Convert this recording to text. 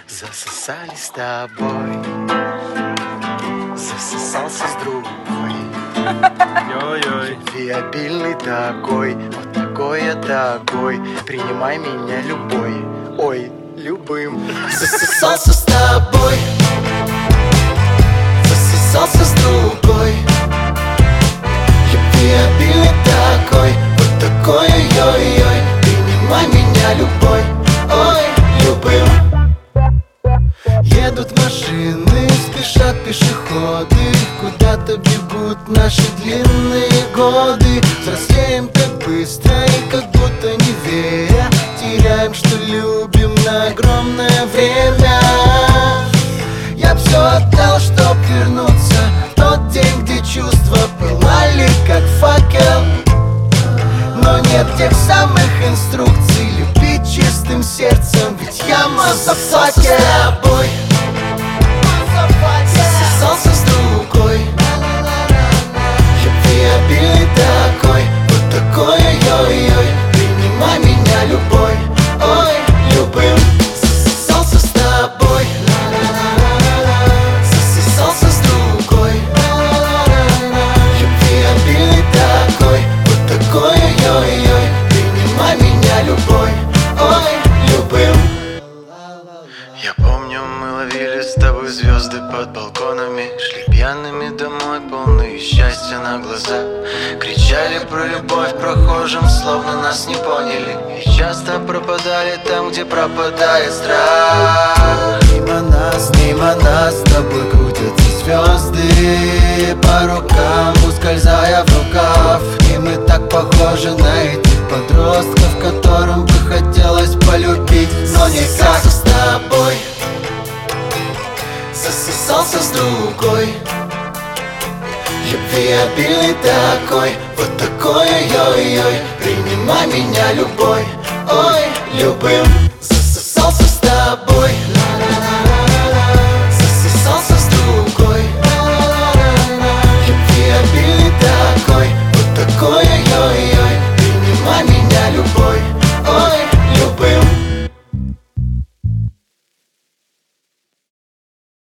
Засосали с тобой, засосался с другой. Ой-ой. Любвеобильный такой, вот такой я такой. Принимай меня любой, ой, любым. Засосался с тобой, засосался с другой. Любвеобильный такой, вот такой, ой-ой. Принимай меня любой, ой, любым. Едут машины, спешат пешеходы, куда-то бегут наши длинные годы. Взрослеем так быстро и как будто не веря, теряем, что любим на огромное время. Я все отдал, чтоб вернуться в тот день, где чувства пылали, как факел. Но нет тех самых инструкций любить чистым сердцем, ведь я мазафакер. С тобой засосался с другой. Любвеобильный такой, вот такой, ой-ой. Принимай меня любой, ой, любым. Засосался с тобой, засосался с другой. Любвеобильный такой, вот такой, ой-ой. Принимай меня любой, ой, любым. Я помню, мы ловили с тобой звезды под балконами, шли пьяными домой, полные счастья на глаза. Кричали про любовь прохожим, словно нас не поняли, и часто пропадали там, где пропадает страх. Мимо нас с тобой крутятся звезды, по рукам ускользая в рукав. И мы так похожи на этих подростков, которым бы хотелось полюбить, но никак. С тобой засосался с другой. Любвеобильный такой, вот такой, ой-ой. Принимай меня любой, ой, любым. Засосался с тобой, засосался с другой. Любвеобильный такой, вот такой, ой-ой. Принимай меня любой,